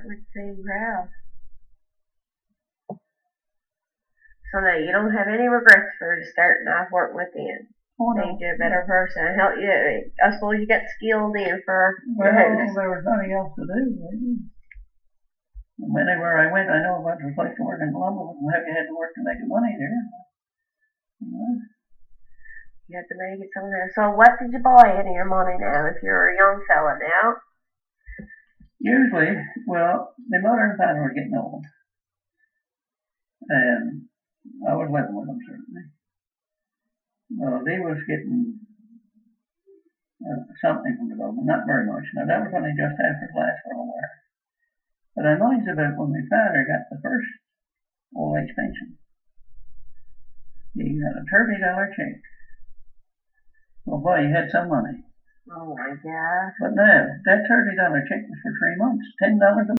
would seem proud. So no, you don't have any regrets for starting off working with them. Oh, no. Made you a better person. Help you. I suppose you got skilled in for Well, your house. there was nothing else to do. Anywhere I went, I know about the place to work in Columbus and how you had to work to make money there. You had to make it somehow. So what did you buy out of your money now if you're a young fella now? Usually, well, my mother and father were getting old. And I was living with them, certainly. Well, they was getting something from the government, not very much. Now, that was only just after the last World War. But I know about when my father got the first old age pension. He got a $30 check. Well, boy, he had some money. Oh my God. But no, that $30 check was for 3 months, $10 a